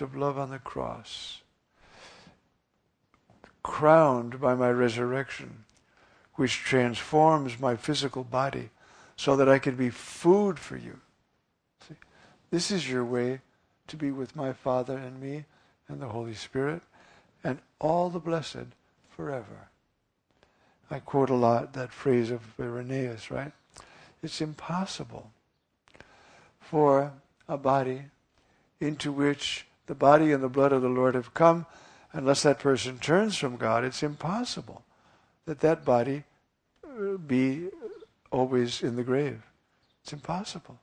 act of love on the cross, crowned by my resurrection, which transforms my physical body so that I can be food for you. See, this is your way to be with my Father and me and the Holy Spirit and all the blessed forever. I quote a lot that phrase of Irenaeus, right? It's impossible for a body into which the body and the blood of the Lord have come, unless that person turns from God. It's impossible that that body be always in the grave. It's impossible.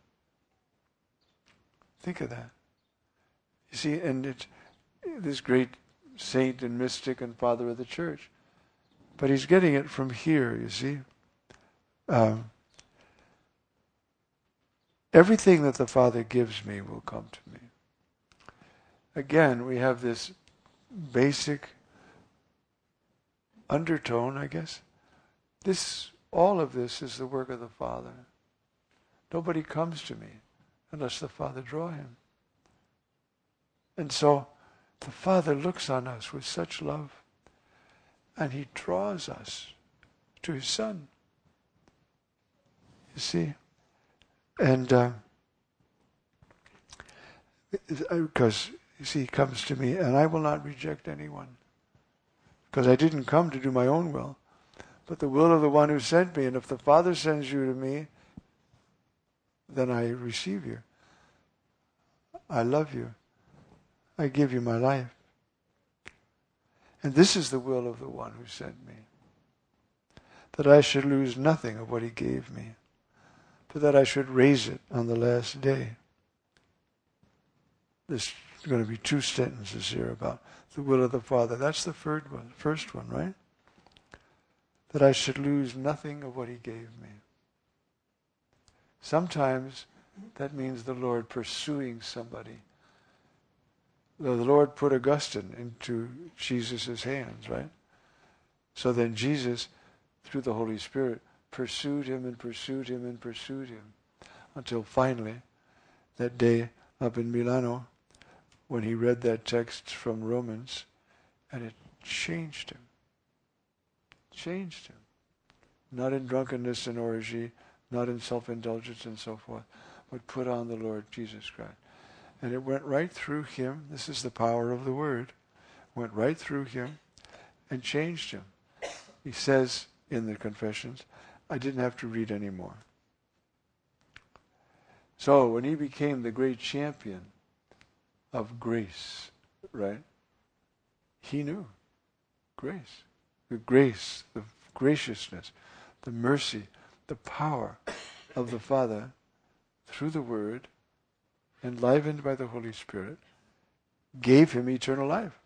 Think of that. You see, and this great saint and mystic and father of the church, but he's getting it from here, you see. Everything that the Father gives me will come to me. Again, we have this basic undertone, I guess. All of this is the work of the Father. Nobody comes to me unless the Father draw him. And so the Father looks on us with such love, and he draws us to his Son. You see? And because, you see, he comes to me, and I will not reject anyone. Because I didn't come to do my own will, but the will of the one who sent me. And if the Father sends you to me, then I receive you. I love you. I give you my life. And this is the will of the one who sent me, that I should lose nothing of what he gave me, but that I should raise it on the last day. There's going to be 2 sentences here about the will of the Father. That's the first one, right? That I should lose nothing of what he gave me. Sometimes that means the Lord pursuing somebody. The Lord put Augustine into Jesus' hands, right? So then Jesus, through the Holy Spirit, pursued him and pursued him and pursued him until finally, that day up in Milano, when he read that text from Romans, and it changed him. Changed him. Not in drunkenness and orgy, not in self-indulgence and so forth, but put on the Lord Jesus Christ. And it went right through him. This is the power of the Word. Went right through him and changed him. He says in the Confessions, I didn't have to read anymore. So when he became the great champion of grace, right? He knew grace. The grace, the graciousness, the mercy, the power of the Father through the Word, enlivened by the Holy Spirit, gave him eternal life.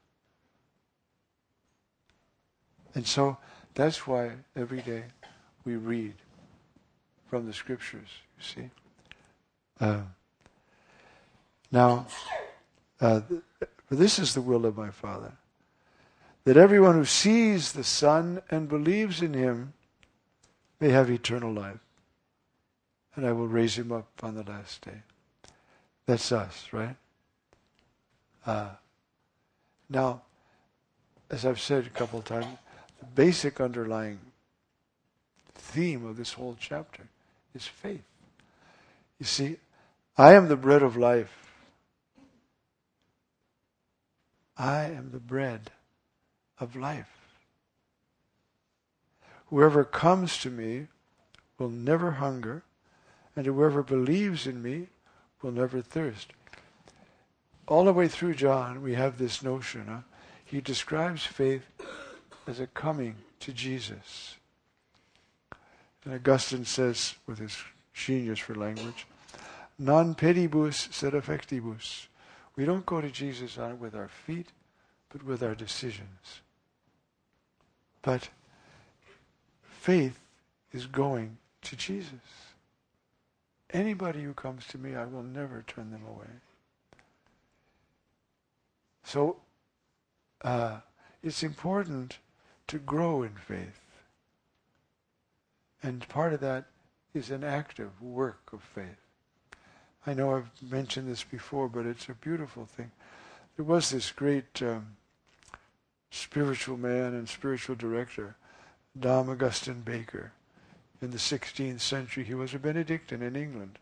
And so that's why every day we read from the Scriptures, you see. This is the will of my Father, that everyone who sees the Son and believes in him may have eternal life, and I will raise him up on the last day. That's us, right? Now, as I've said a couple of times, the basic underlying theme of this whole chapter is faith. You see, I am the bread of life. I am the bread of life. Whoever comes to me will never hunger, and whoever believes in me will never thirst. All the way through John, we have this notion. He describes faith as a coming to Jesus. And Augustine says, with his genius for language, non pedibus sed effectibus. We don't go to Jesus with our feet, but with our decisions. But faith is going to Jesus. Anybody who comes to me, I will never turn them away. So, it's important to grow in faith. And part of that is an active work of faith. I know I've mentioned this before, but it's a beautiful thing. There was this great spiritual man and spiritual director, Dom Augustine Baker. In the 16th century, he was a Benedictine in England.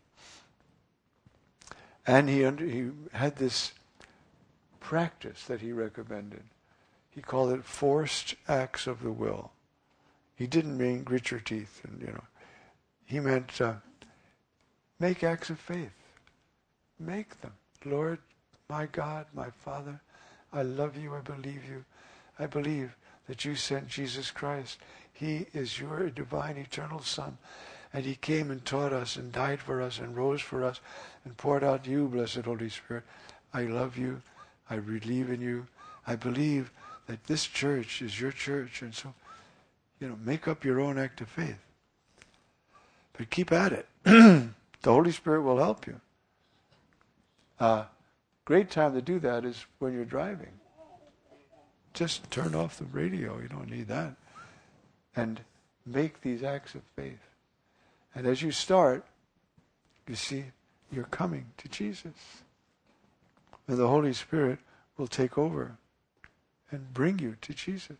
And he had this practice that he recommended. He called it forced acts of the will. He didn't mean grit your teeth, and he meant make acts of faith. Make them. Lord, my God, my Father, I love you, I believe you. I believe that you sent Jesus Christ. He is your divine, eternal Son. And he came and taught us and died for us and rose for us and poured out you, blessed Holy Spirit. I love you. I believe in you. I believe that this church is your church. And so, make up your own act of faith. But keep at it. The Holy Spirit will help you. Great time to do that is when you're driving. Just turn off the radio. You don't need that. And make these acts of faith. And as you start, you see, you're coming to Jesus. And the Holy Spirit will take over and bring you to Jesus.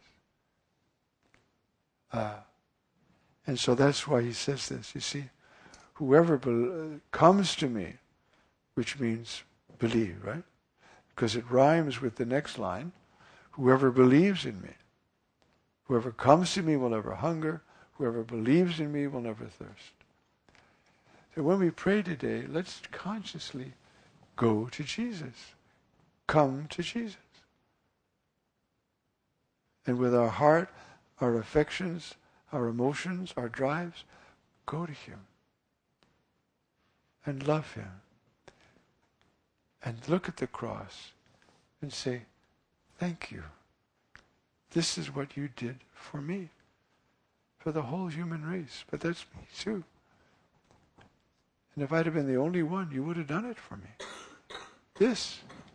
And so that's why he says this. You see, whoever comes to me, which means believe, right? Because it rhymes with the next line. Whoever believes in me. Whoever comes to me will never hunger. Whoever believes in me will never thirst. So when we pray today, let's consciously go to Jesus. Come to Jesus. And with our heart, our affections, our emotions, our drives, go to him. And love him. And look at the cross and say, thank you. This is what you did for me. For the whole human race. But that's me too. And if I'd have been the only one, you would have done it for me. This.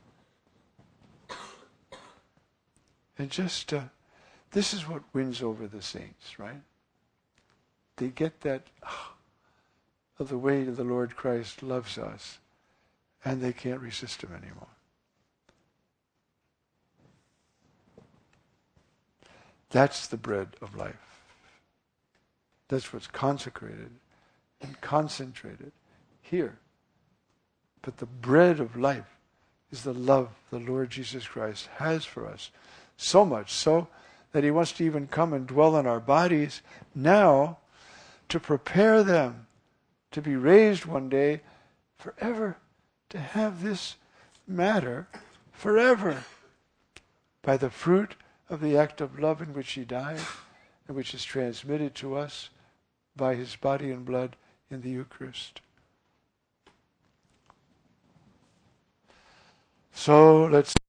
And just, this is what wins over the saints, right? They get that of the way the Lord Christ loves us, and they can't resist him anymore. That's the bread of life. That's what's consecrated and concentrated here. But the bread of life is the love the Lord Jesus Christ has for us. So much so that he wants to even come and dwell in our bodies now to prepare them to be raised one day forever, to have this matter forever by the fruit of the act of love in which he died and which is transmitted to us by his body and blood in the Eucharist. So let's